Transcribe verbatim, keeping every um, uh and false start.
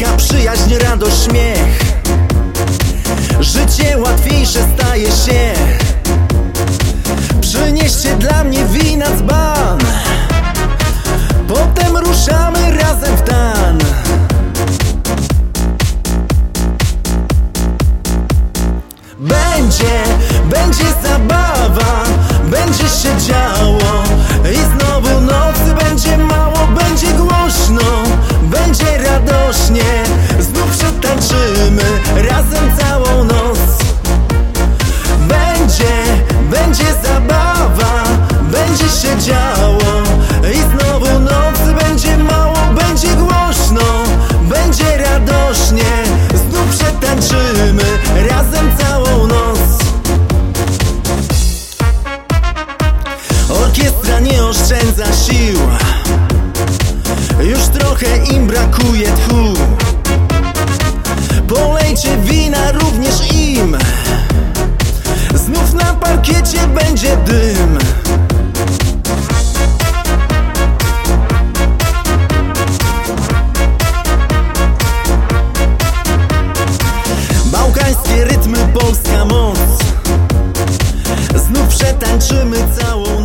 Pogoda, przyjaźń, radość, śmiech. Życie łatwiejsze staje się. Przynieście dla mnie wina dzban, potem ruszamy razem w tan. Będzie, będzie zabawa, będzie się działo i znowu nocy będzie mało, będzie głośno, będzie radośnie. Znów przetańczymy razem całą noc. Będzie, będzie zabawa, będzie się działo i znowu nocy będzie mało, będzie głośno, będzie radośnie. Znów przetańczymy razem całą noc. Orkiestra nie oszczędza sił, już trochę im brakuje tchu. Polejcie wina również im, znów na parkiecie będzie dym. Bałkańskie rytmy, polska moc. Znów przetańczymy całą